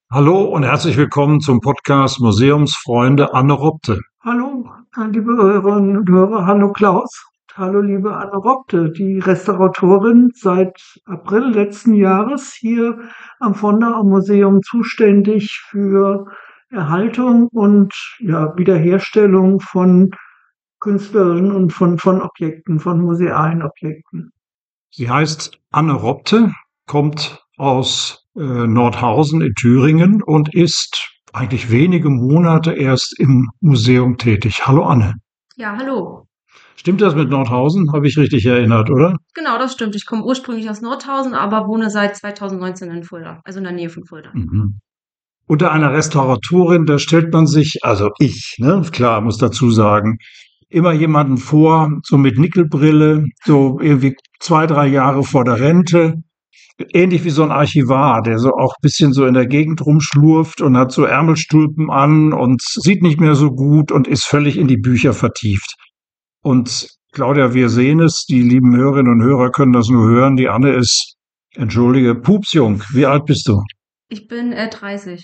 Hallo und herzlich willkommen zum Podcast Museumsfreunde Anne Robte. Hallo, liebe Hörerinnen und Hörer. Hallo Klaus. Hallo, liebe Anne Robte, die Restauratorin seit April letzten Jahres hier am Vonda am Museum zuständig für Erhaltung und Wiederherstellung von künstlerischen und von Objekten, von musealen Objekten. Sie heißt Anne Robte, kommt aus Nordhausen in Thüringen und ist eigentlich wenige Monate erst im Museum tätig. Hallo Anne. Ja, hallo. Stimmt das mit Nordhausen? Habe ich richtig erinnert, oder? Genau, das stimmt. Ich komme ursprünglich aus Nordhausen, aber wohne seit 2019 in Fulda, also in der Nähe von Fulda. Mhm. Unter einer Restauratorin, da stellt man sich, also ich, ne, klar, muss dazu sagen, immer jemanden vor, so mit Nickelbrille, so irgendwie 2, 3 Jahre vor der Rente, ähnlich wie so ein Archivar, der so auch ein bisschen so in der Gegend rumschlurft und hat so Ärmelstulpen an und sieht nicht mehr so gut und ist völlig in die Bücher vertieft. Und Claudia, wir sehen es, die lieben Hörerinnen und Hörer können das nur hören, die Anne ist, entschuldige, pupsjung. Wie alt bist du? Ich bin 30.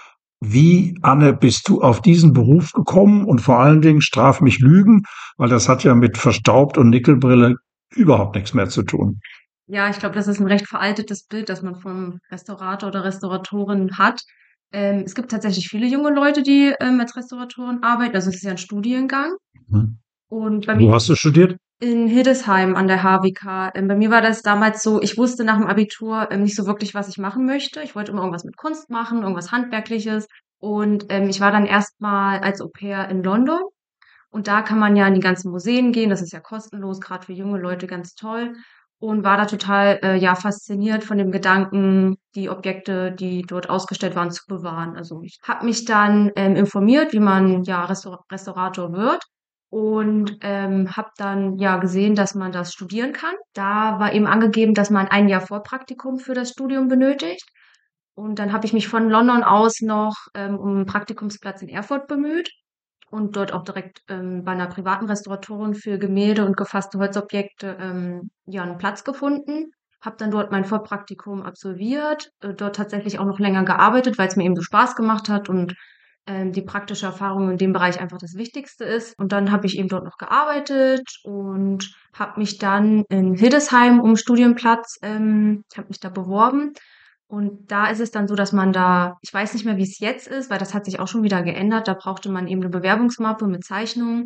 Wie, Anne, bist du auf diesen Beruf gekommen? Und vor allen Dingen straf mich Lügen, weil das hat ja mit Verstaubt und Nickelbrille überhaupt nichts mehr zu tun. Ja, ich glaube, das ist ein recht veraltetes Bild, das man vom Restaurator oder Restauratorin hat. Es gibt tatsächlich viele junge Leute, die als Restauratoren arbeiten. Also es ist ja ein Studiengang. Hm. Und bei Wo mir hast du studiert? in Hildesheim an der HWK. Bei mir war das damals so, ich wusste nach dem Abitur nicht so wirklich, was ich machen möchte. Ich wollte immer irgendwas mit Kunst machen, irgendwas Handwerkliches. Und ich war dann erstmal als Au-pair in London. Und da kann man ja in die ganzen Museen gehen. Das ist ja kostenlos, gerade für junge Leute ganz toll. Und war da total fasziniert von dem Gedanken, die Objekte, die dort ausgestellt waren, zu bewahren. Also ich habe mich dann informiert, wie man ja Restaurator wird und habe dann ja gesehen, dass man das studieren kann. Da war eben angegeben, dass man ein Jahr Vorpraktikum für das Studium benötigt. Und dann habe ich mich von London aus noch um einen Praktikumsplatz in Erfurt bemüht und dort auch direkt bei einer privaten Restauratorin für Gemälde und gefasste Holzobjekte einen Platz gefunden. Habe dann dort mein Vorpraktikum absolviert, dort tatsächlich auch noch länger gearbeitet, weil es mir eben so Spaß gemacht hat und die praktische Erfahrung in dem Bereich einfach das Wichtigste ist. Und dann habe ich eben dort noch gearbeitet und habe mich dann in Hildesheim um Studienplatz, habe mich da beworben. Und da ist es dann so, dass man da, ich weiß nicht mehr, wie es jetzt ist, weil das hat sich auch schon wieder geändert. Da brauchte man eben eine Bewerbungsmappe mit Zeichnungen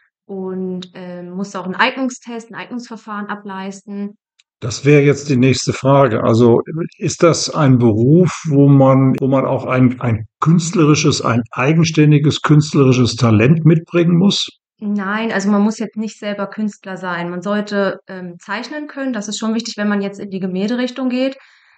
und musste auch einen Eignungstest, ein Eignungsverfahren ableisten. Das wäre jetzt die nächste Frage. Also ist das ein Beruf, wo man auch ein künstlerisches, ein eigenständiges künstlerisches Talent mitbringen muss? Nein, also man muss jetzt nicht selber Künstler sein. Man sollte zeichnen können. Das ist schon wichtig, wenn man jetzt in die Gemälderichtung geht.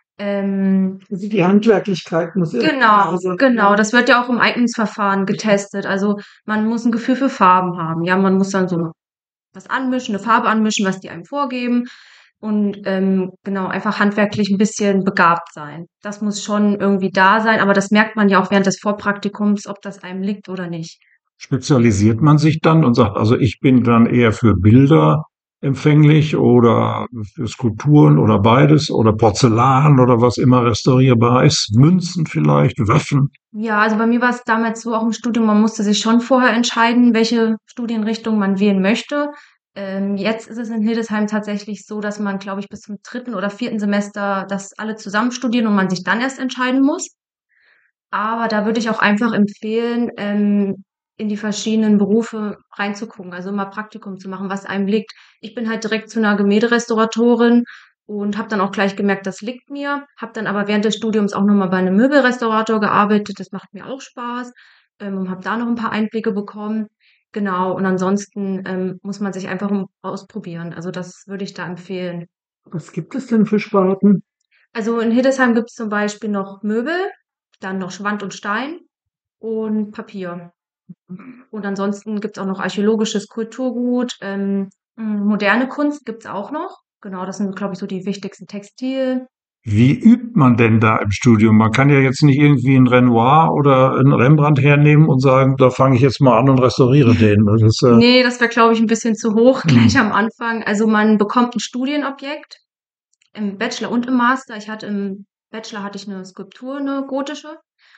Also die Handwerklichkeit muss Genau, sein. genau. Das wird ja auch im Eignungsverfahren getestet. Also man muss ein Gefühl für Farben haben. Ja, man muss dann so was anmischen, eine Farbe anmischen, was die einem vorgeben. Und genau, einfach handwerklich ein bisschen begabt sein. Das muss schon irgendwie da sein, aber das merkt man ja auch während des Vorpraktikums, ob das einem liegt oder nicht. Spezialisiert man sich dann und sagt, also ich bin dann eher für Bilder empfänglich oder für Skulpturen oder beides oder Porzellan oder was immer restaurierbar ist, Münzen vielleicht, Waffen. Ja, also bei mir war es damals so auch im Studium, man musste sich schon vorher entscheiden, welche Studienrichtung man wählen möchte. Jetzt ist es in Hildesheim tatsächlich so, dass man, glaube ich, bis zum dritten oder vierten Semester das alle zusammen studieren und man sich dann erst entscheiden muss. Aber da würde ich auch einfach empfehlen, in die verschiedenen Berufe reinzugucken, also immer Praktikum zu machen, was einem liegt. Ich bin halt direkt zu einer Gemälderestauratorin und habe dann auch gleich gemerkt, das liegt mir. Habe dann aber während des Studiums auch nochmal bei einem Möbelrestaurator gearbeitet. Das macht mir auch Spaß und habe da noch ein paar Einblicke bekommen. Genau, und ansonsten muss man sich einfach ausprobieren. Also das würde ich da empfehlen. Was gibt es denn für Sparten? Also in Hildesheim gibt es zum Beispiel noch Möbel, dann noch Schwand und Stein und Papier. Und ansonsten gibt's auch noch archäologisches Kulturgut, moderne Kunst gibt's auch noch. Genau, das sind, glaube ich, so die wichtigsten Textil. Wie übt man denn da im Studium? Man kann ja jetzt nicht irgendwie ein Renoir oder ein Rembrandt hernehmen und sagen, da fange ich jetzt mal an und restauriere den. Das ist, Nee, das wäre, glaube ich, ein bisschen zu hoch gleich hm. am Anfang. Also man bekommt ein Studienobjekt im Bachelor und im Master. Im Bachelor hatte ich eine Skulptur, eine gotische.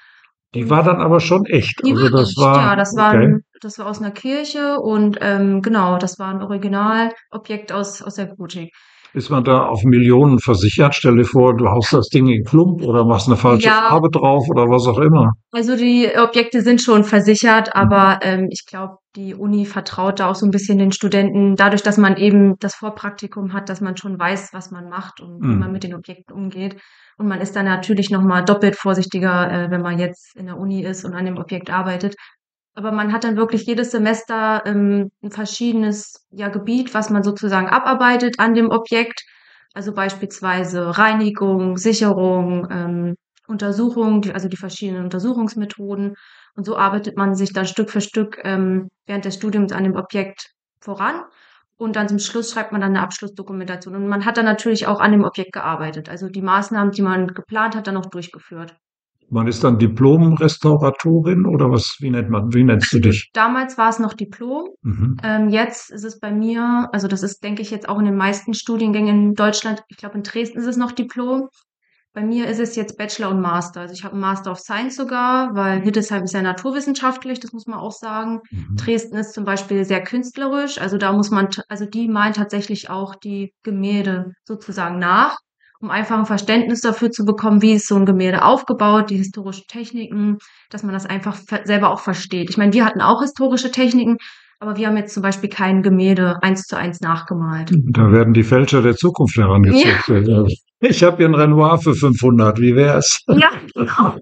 Die war dann aber schon echt. Die Also war das echt, war, ja, okay. das war aus einer Kirche und genau, das war ein Originalobjekt aus der Gotik. Ist man da auf Millionen versichert? Stell dir vor, du haust das Ding in Klump oder machst eine falsche Ja, Farbe drauf oder was auch immer. also die Objekte sind schon versichert, Mhm. aber ich glaube, die Uni vertraut da auch so ein bisschen den Studenten, dadurch, dass man eben das Vorpraktikum hat, dass man schon weiß, was man macht und wie man mit Mhm. den Objekten umgeht. Und man ist dann natürlich noch mal doppelt vorsichtiger, wenn man jetzt in der Uni ist und an dem Objekt arbeitet. Aber man hat dann wirklich jedes Semester ein verschiedenes ja, Gebiet, was man sozusagen abarbeitet an dem Objekt. Also beispielsweise Reinigung, Sicherung, Untersuchung, also die verschiedenen Untersuchungsmethoden. Und so arbeitet man sich dann Stück für Stück während des Studiums an dem Objekt voran. Und dann zum Schluss schreibt man dann eine Abschlussdokumentation. Und man hat dann natürlich auch an dem Objekt gearbeitet. Also die Maßnahmen, die man geplant hat, dann auch durchgeführt. Man ist dann Diplom-Restauratorin oder was? Wie nennst du Also dich? damals war es noch Diplom. Mhm. Jetzt ist es bei mir, also das ist, denke ich, jetzt auch in den meisten Studiengängen in Deutschland, ich glaube in Dresden ist es noch Diplom. Bei mir ist es jetzt Bachelor und Master. Also ich habe einen Master of Science sogar, weil Hildesheim ist ja naturwissenschaftlich, das muss man auch sagen. Mhm. Dresden ist zum Beispiel sehr künstlerisch, also da muss man, also die malen tatsächlich auch die Gemälde sozusagen nach, um einfach ein Verständnis dafür zu bekommen, wie ist so ein Gemälde aufgebaut, die historischen Techniken, dass man das einfach selber auch versteht. Ich meine, wir hatten auch historische Techniken, aber wir haben jetzt zum Beispiel kein Gemälde eins zu eins nachgemalt. Da werden die Fälscher der Zukunft Ja, herangezüchtet. Ja. Ich habe hier ein Renoir für 500. Wie wär's? ja, genau.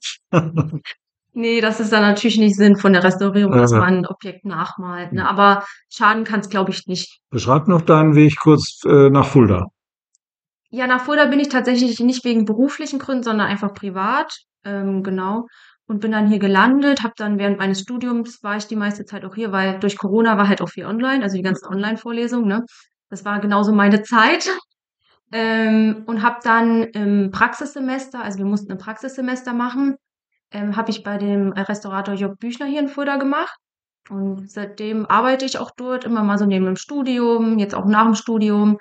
Nee, das ist dann natürlich nicht Sinn von der Restaurierung, dass Äh, man ein Objekt nachmalt, ne? Aber schaden kann es, glaube ich, nicht. Beschreib noch deinen Weg kurz nach Fulda. Ja, nach Fulda bin ich tatsächlich nicht wegen beruflichen Gründen, sondern einfach privat, genau. Und bin dann hier gelandet, habe dann während meines Studiums war ich die meiste Zeit auch hier, weil durch Corona war halt auch viel online, also die ganzen Online-Vorlesungen, ne? Das war genauso meine Zeit. Und habe dann im Praxissemester, also wir mussten ein Praxissemester machen, habe ich bei dem Restaurator Jörg Büchner hier in Fulda gemacht. Und seitdem arbeite ich auch dort, immer mal so neben dem Studium, jetzt auch nach dem Studium.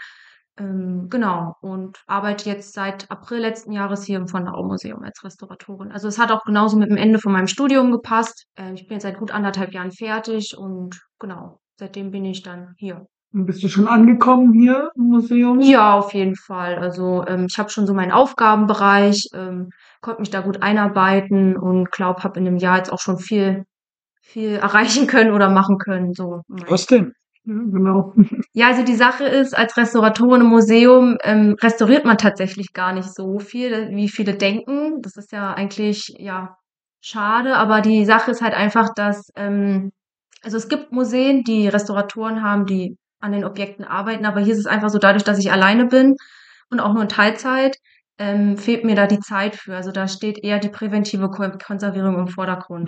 Genau. Und arbeite jetzt seit April letzten Jahres hier im Von der Au Museum als Restauratorin. Also es hat auch genauso mit dem Ende von meinem Studium gepasst. Ich bin jetzt seit gut 1,5 Jahren fertig und genau, seitdem bin ich dann hier. Und bist du schon angekommen hier im Museum? Ja, auf jeden Fall. Also ich habe schon so meinen Aufgabenbereich, konnte mich da gut einarbeiten und glaube, habe in dem Jahr jetzt auch schon viel erreichen können oder machen können. So. Was denn? Ja, genau. Ja, also die Sache ist, als Restauratorin im Museum restauriert man tatsächlich gar nicht so viel, wie viele denken. Das ist ja eigentlich ja schade, aber die Sache ist halt einfach, dass also es gibt Museen, die Restauratoren haben, die an den Objekten arbeiten, aber hier ist es einfach so, dadurch, dass ich alleine bin und auch nur in Teilzeit, fehlt mir da die Zeit für. Also da steht eher die präventive Konservierung im Vordergrund.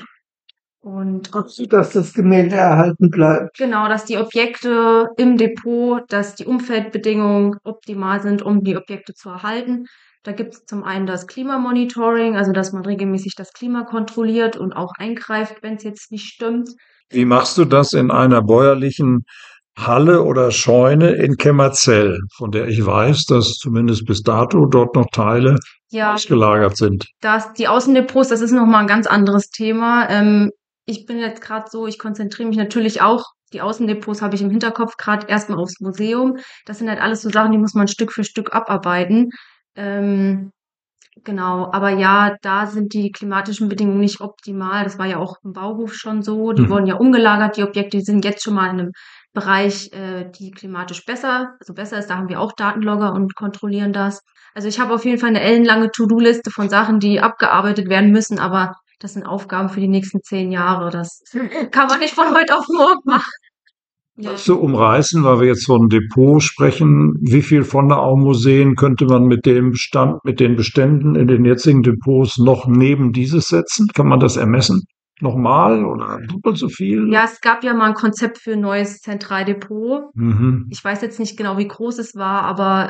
Und Also, dass das Gemälde erhalten bleibt. genau, dass die Objekte im Depot, dass die Umfeldbedingungen optimal sind, um die Objekte zu erhalten. Da gibt es zum einen das Klimamonitoring, also dass man regelmäßig das Klima kontrolliert und auch eingreift, wenn es jetzt nicht stimmt. Wie machst du das in einer bäuerlichen Halle oder Scheune in Kämmerzell, von der ich weiß, dass zumindest bis dato dort noch Teile Ja, ausgelagert sind? die Außendepots, das ist noch mal ein ganz anderes Thema. Ich bin jetzt gerade so, ich konzentriere mich natürlich auch, die Außendepots habe ich im Hinterkopf, gerade erstmal aufs Museum. Das sind halt alles so Sachen, die muss man Stück für Stück abarbeiten. Ähm, Genau, aber ja, da sind die klimatischen Bedingungen nicht optimal. Das war ja auch im Bauhof schon so. Die Mhm. wurden ja umgelagert, die Objekte, die sind jetzt schon mal in einem Bereich, die klimatisch also besser ist. Da haben wir auch Datenlogger und kontrollieren das. Also ich habe auf jeden Fall eine ellenlange To-Do-Liste von Sachen, die abgearbeitet werden müssen, aber das sind Aufgaben für die nächsten 10 Jahre. Das kann man nicht von heute auf morgen machen. Ja. Kannst du umreißen, weil wir jetzt von Depot sprechen, wie viel von der Au-Museen könnte man mit dem Bestand, mit den Beständen in den jetzigen Depots noch neben dieses setzen? Kann man das ermessen? Nochmal oder doppelt so viel? Ja, es gab ja mal ein Konzept für ein neues Zentraldepot. Mhm. Ich weiß jetzt nicht genau, wie groß es war, aber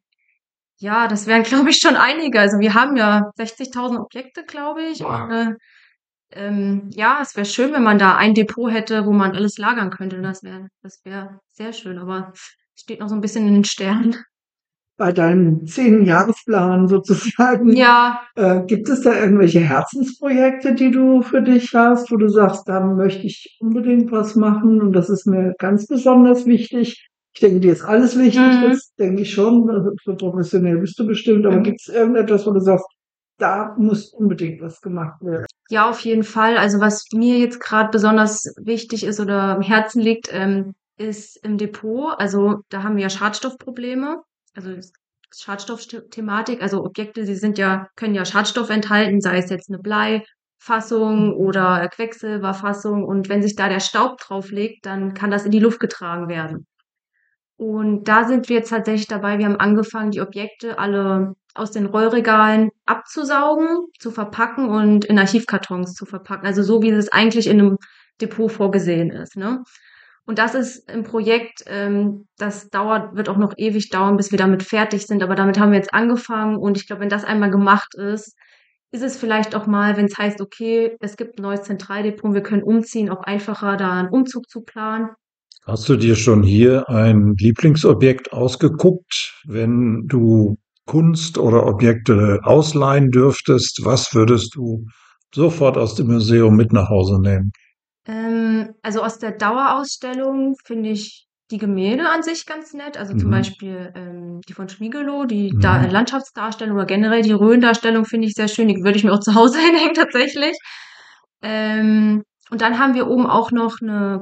ja, das wären, glaube ich, schon einige. Also wir haben ja 60.000 Objekte, glaube ich. Und, Wow. ja, es wäre schön, wenn man da ein Depot hätte, wo man alles lagern könnte. Das wäre sehr schön, aber es steht noch so ein bisschen in den Sternen. bei deinem 10-Jahresplan sozusagen, Ja, gibt es da irgendwelche Herzensprojekte, die du für dich hast, wo du sagst, da möchte ich unbedingt was machen und das ist mir ganz besonders wichtig? Ich denke, dir ist alles wichtig, mhm. das denke ich schon. Also, so professionell bist du bestimmt, aber gibt es irgendetwas, wo du sagst, da muss unbedingt was gemacht werden? Ja, auf jeden Fall. Also was mir jetzt gerade besonders wichtig ist oder am Herzen liegt, ist im Depot. Also da haben wir ja Schadstoffprobleme. Also Schadstoffthematik. Also Objekte, können ja Schadstoff enthalten, sei es jetzt eine Bleifassung oder Quecksilberfassung. Und wenn sich da der Staub drauf legt, dann kann das in die Luft getragen werden. Und da sind wir jetzt tatsächlich dabei. Wir haben angefangen, die Objekte alle aus den Rollregalen abzusaugen, zu verpacken und in Archivkartons zu verpacken. Also so, wie es eigentlich in einem Depot vorgesehen ist, ne? Und das ist ein Projekt, wird auch noch ewig dauern, bis wir damit fertig sind. Aber damit haben wir jetzt angefangen. Und ich glaube, wenn das einmal gemacht ist, ist es vielleicht auch mal, wenn es heißt, okay, es gibt ein neues Zentraldepot, wir können umziehen, auch einfacher, da einen Umzug zu planen. Hast du dir schon hier ein Lieblingsobjekt ausgeguckt? Wenn du Kunst oder Objekte ausleihen dürftest, was würdest du sofort aus dem Museum mit nach Hause nehmen? Also aus der Dauerausstellung finde ich die Gemälde an sich ganz nett. Also zum Mhm. Beispiel die von Schmiegelow, die da Mhm. Landschaftsdarstellung oder generell die Rhöndarstellung finde ich sehr schön. Die würde ich mir auch zu Hause hinhängen tatsächlich. Und dann haben wir oben auch noch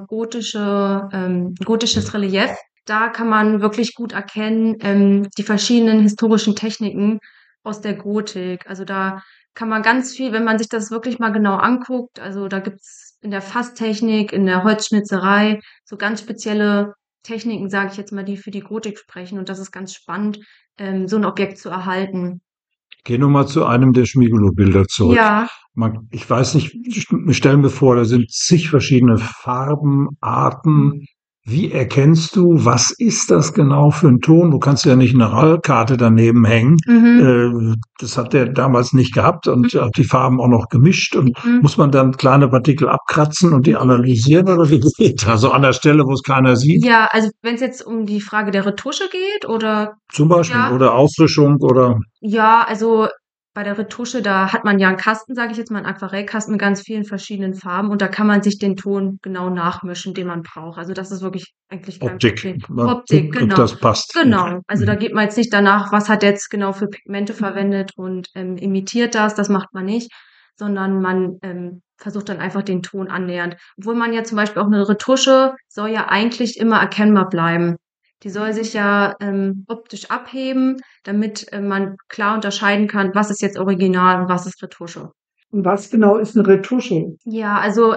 ein gotisches Relief. Da kann man wirklich gut erkennen, die verschiedenen historischen Techniken aus der Gotik. Also da kann man ganz viel, wenn man sich das wirklich mal genau anguckt, also da gibt's in der Fasstechnik, in der Holzschnitzerei so ganz spezielle Techniken, sage ich jetzt mal, die für die Gotik sprechen. Und das ist ganz spannend, so ein Objekt zu erhalten. Geh noch mal zu einem der Schmiegelo-Bilder zurück. Ja, Ich weiß nicht, ich stelle mir vor, da sind zig verschiedene Farben, Arten. Wie erkennst du, was ist das genau für ein Ton? Du kannst ja nicht eine Rallkarte daneben hängen. mhm, Das hat der damals nicht gehabt und hat die Farben auch noch gemischt. Und mhm. muss man dann kleine Partikel abkratzen und die analysieren oder wie geht das? Also an der Stelle, wo es keiner sieht, Ja, also wenn es jetzt um die Frage der Retusche geht oder zum Beispiel, ja, oder Auffrischung oder ja, also bei der Retusche, da hat man ja einen Kasten, sage ich jetzt mal, einen Aquarellkasten mit ganz vielen verschiedenen Farben und da kann man sich den Ton genau nachmischen, den man braucht. Also das ist wirklich eigentlich kein Optik. Problem. Man Optik, guckt, ob genau. das passt. Genau. Also da Mhm. geht man jetzt nicht danach, was hat er jetzt genau für Pigmente verwendet und imitiert das macht man nicht, sondern man versucht dann einfach den Ton annähernd. Obwohl man ja zum Beispiel auch eine Retusche soll ja eigentlich immer erkennbar bleiben. Die soll sich ja optisch abheben, damit man klar unterscheiden kann, was ist jetzt Original und was ist Retusche. Und was genau ist eine Retusche? Ja, also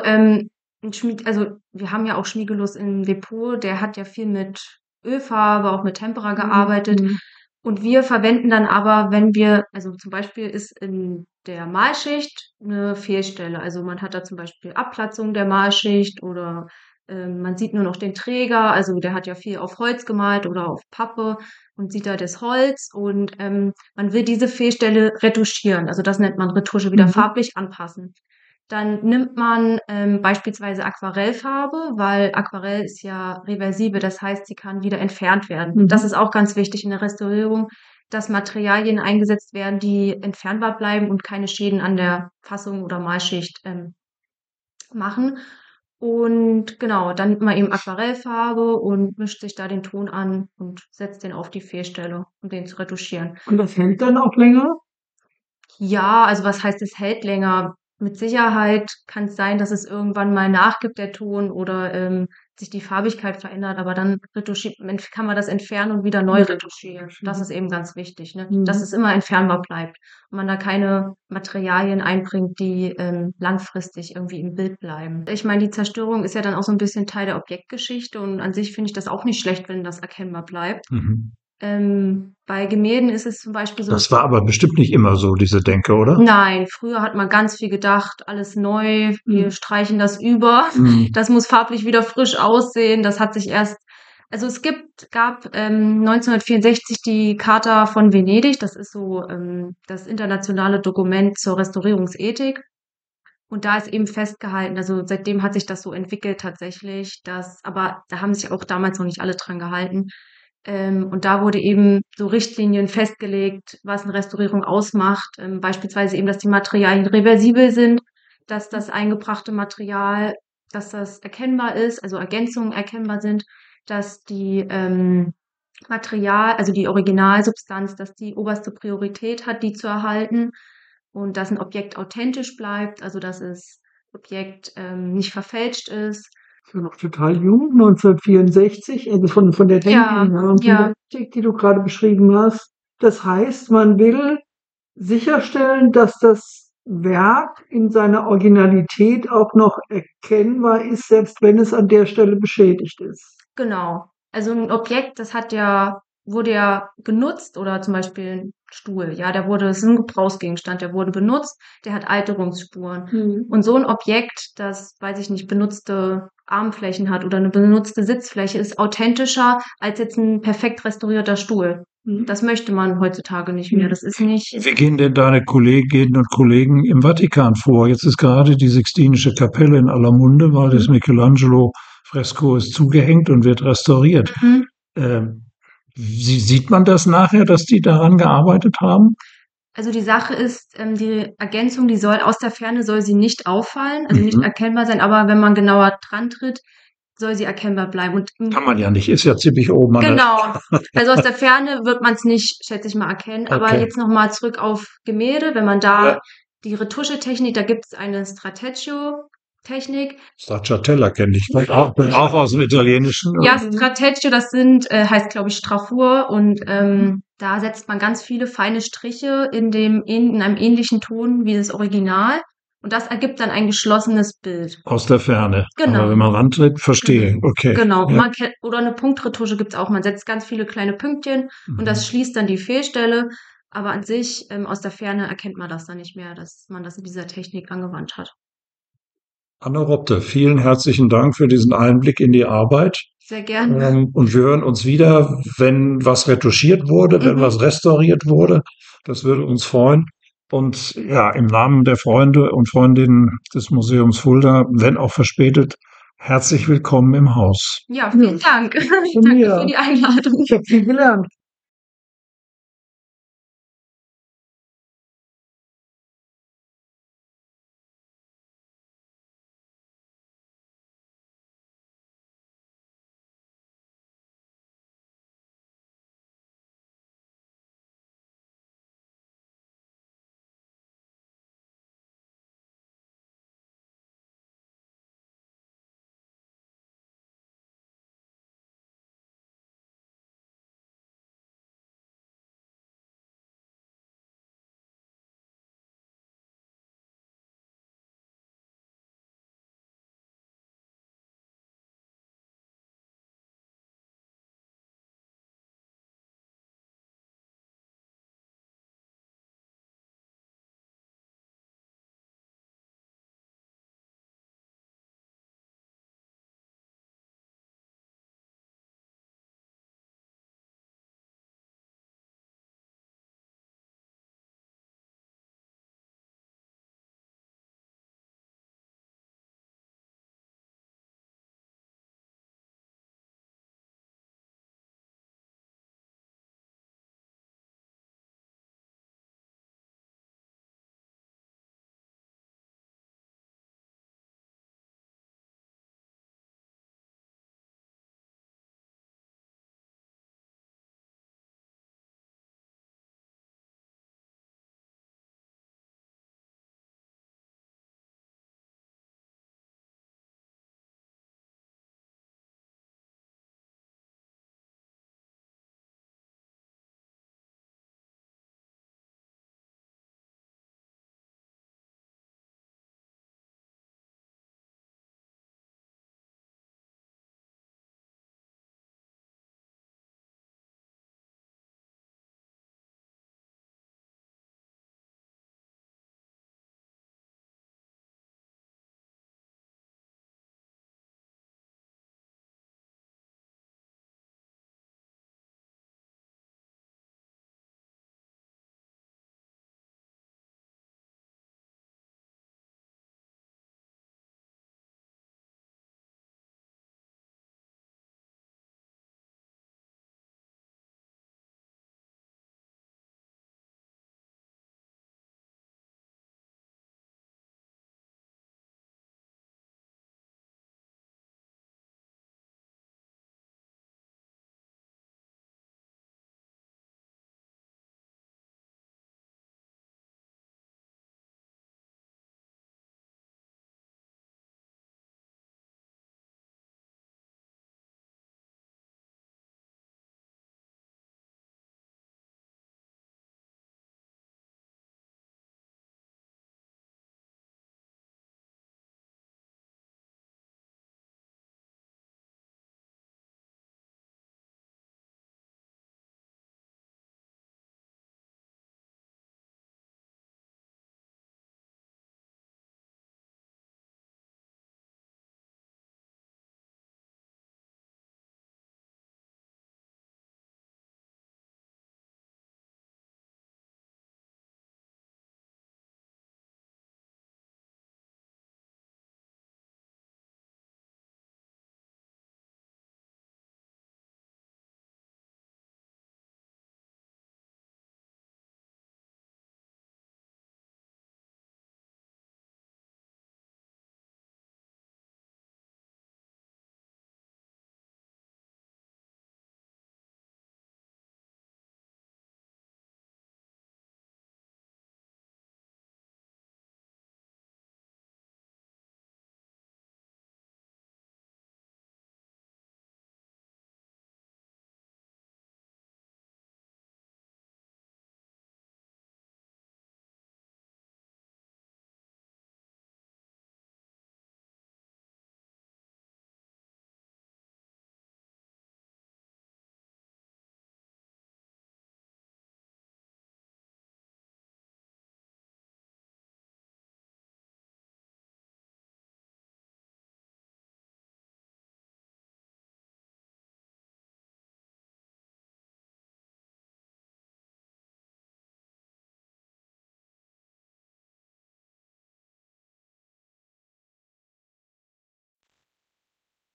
also wir haben ja auch Schmiegelos im Depot, der hat ja viel mit Ölfarbe, auch mit Tempera gearbeitet. Mhm. Und wir verwenden dann aber, also zum Beispiel ist in der Malschicht eine Fehlstelle. Also man hat da zum Beispiel Abplatzung der Malschicht oder man sieht nur noch den Träger. Also der hat ja viel auf Holz gemalt oder auf Pappe und sieht da das Holz. Und man will diese Fehlstelle retuschieren. Also das nennt man Retusche, wieder Mhm. farblich anpassen. Dann nimmt man beispielsweise Aquarellfarbe, weil Aquarell ist ja reversibel, das heißt, sie kann wieder entfernt werden. Das Mhm. ist auch ganz wichtig in der Restaurierung, dass Materialien eingesetzt werden, die entfernbar bleiben und keine Schäden an der Fassung oder Malschicht machen. Und genau, dann nimmt man eben Aquarellfarbe und mischt sich da den Ton an und setzt den auf die Fehlstelle, um den zu retuschieren. Und das hält dann auch länger? Ja, also was heißt, es hält länger? Mit Sicherheit kann es sein, dass es irgendwann mal nachgibt, der Ton, oder sich die Farbigkeit verändert, aber dann kann man das entfernen und wieder neu retuschieren. Das ist eben ganz wichtig, ne? Dass Mhm. es immer entfernbar bleibt und man da keine Materialien einbringt, die langfristig irgendwie im Bild bleiben. Ich meine, die Zerstörung ist ja dann auch so ein bisschen Teil der Objektgeschichte und an sich finde ich das auch nicht schlecht, wenn das erkennbar bleibt. Mhm. Bei Gemälden ist es zum Beispiel so, Das war aber bestimmt nicht immer so, diese Denke, oder? nein, früher hat man ganz viel gedacht, alles neu, wir Mhm. streichen das über, Mhm. das muss farblich wieder frisch aussehen. Das hat sich erst, also gab 1964 die Charta von Venedig, das ist so das internationale Dokument zur Restaurierungsethik. Und da ist eben festgehalten, also seitdem hat sich das so entwickelt tatsächlich, aber da haben sich auch damals noch nicht alle dran gehalten, Und da wurde eben so Richtlinien festgelegt, was eine Restaurierung ausmacht. Beispielsweise eben, dass die Materialien reversibel sind, dass das eingebrachte Material, dass das erkennbar ist, also Ergänzungen erkennbar sind, dass die also die Originalsubstanz, dass die oberste Priorität hat, die zu erhalten und dass ein Objekt authentisch bleibt, also dass das Objekt nicht verfälscht ist. Ist ja noch total jung, 1964, also von der Technik Ja, her und von ja. der Technik, die du gerade beschrieben hast. Das heißt, man will sicherstellen, dass das Werk in seiner Originalität auch noch erkennbar ist, selbst wenn es an der Stelle beschädigt ist. Genau. Also ein Objekt, wurde ja genutzt oder zum Beispiel ein Stuhl, ja, das ist ein Gebrauchsgegenstand, der wurde benutzt, der hat Alterungsspuren. Und so ein Objekt, das, weiß ich nicht, benutzte Armflächen hat oder eine benutzte Sitzfläche, ist authentischer als jetzt ein perfekt restaurierter Stuhl. Das möchte man heutzutage nicht mehr. Das ist nicht. Wie gehen denn deine Kolleginnen und Kollegen im Vatikan vor? Jetzt ist gerade die Sixtinische Kapelle in aller Munde, weil das Michelangelo-Fresko ist zugehängt und wird restauriert. Sieht man das nachher, dass die daran gearbeitet haben? Also die Sache ist, die Ergänzung, aus der Ferne soll sie nicht auffallen, also nicht erkennbar sein, aber wenn man genauer dran tritt, soll sie erkennbar bleiben. Und kann man ja nicht, ist ja ziemlich oben. Genau. Also aus der Ferne wird man es nicht, schätze ich mal, erkennen. Okay. Aber jetzt nochmal zurück auf Gemälde, wenn man da die Retuschetechnik, da gibt es eine Stracciatella-Technik. Stracciatella kenne ich, auch aus dem Italienischen. Ja, Stracciatella, das heißt, glaube ich, Strafur und da setzt man ganz viele feine Striche in einem ähnlichen Ton wie das Original. Und das ergibt dann ein geschlossenes Bild. Aus der Ferne. Genau. Aber wenn man rantritt, verstehe. Okay. Genau. Ja. Oder eine Punktretusche gibt's auch. Man setzt ganz viele kleine Pünktchen und das schließt dann die Fehlstelle. Aber an sich, aus der Ferne erkennt man das dann nicht mehr, dass man das in dieser Technik angewandt hat. Anne Robte, vielen herzlichen Dank für diesen Einblick in die Arbeit. Sehr gerne. Und wir hören uns wieder, wenn was retuschiert wurde, wenn was restauriert wurde. Das würde uns freuen. Und ja, im Namen der Freunde und Freundinnen des Museums Fulda, wenn auch verspätet, herzlich willkommen im Haus. Ja, vielen Dank. Danke für die Einladung. Ich habe viel gelernt.